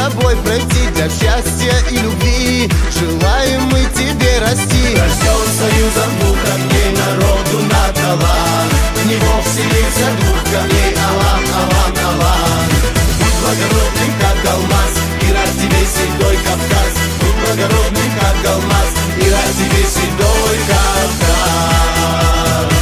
тобой пройти для счастья и любви. Желаем мы тебе расти. Рожден союзом двух камней, народу на талант. В него вселился дух камней, Алан, Алан, Алан. Будь благородным, как алмаз, и рад тебе седой Кавказ. Будь благородным, как алмаз, и рад тебе седой Кавказ.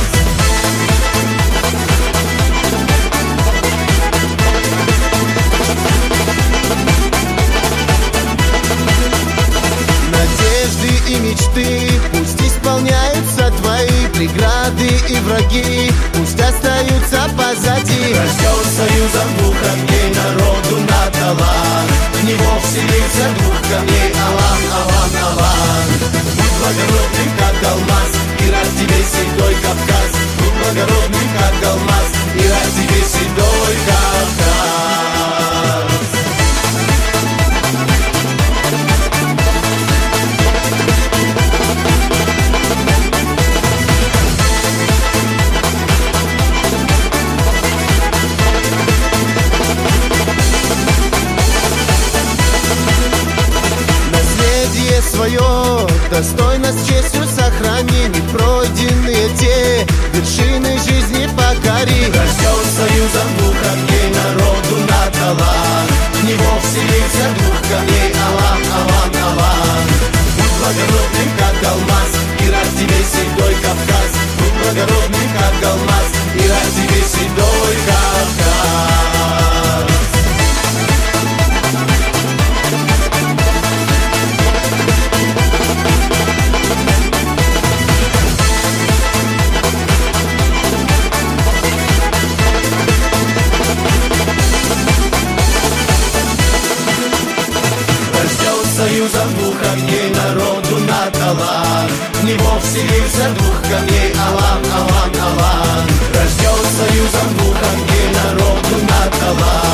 Надежды и мечты пусть исполняются твои, преграды и враги пусть остаются позади. Рожден союзом двух камней, народу на талант. В него вселился дух камней, Алан, Алан, Алан. Будь благородным, как алмаз, и рад тебе седой Кавказ. Будь благородным, как алмаз, и рад тебе седой Кавказ. Свое достойно с честью сохрани, не пройденные те вершины жизни покори. Рожден союзом двух камней, народу на талант. В него вселился дух камней, Алан, Алан, Алан. Будь благородным, как алмаз, и рад тебе седой Кавказ. Будь благородным, как алмаз, и рад тебе седой Кавказ. Союзом двух огней, народу на талант. В него вселился дух камней, Алан, Алан, Алан. Рожден союзом двух огней, народу на талант.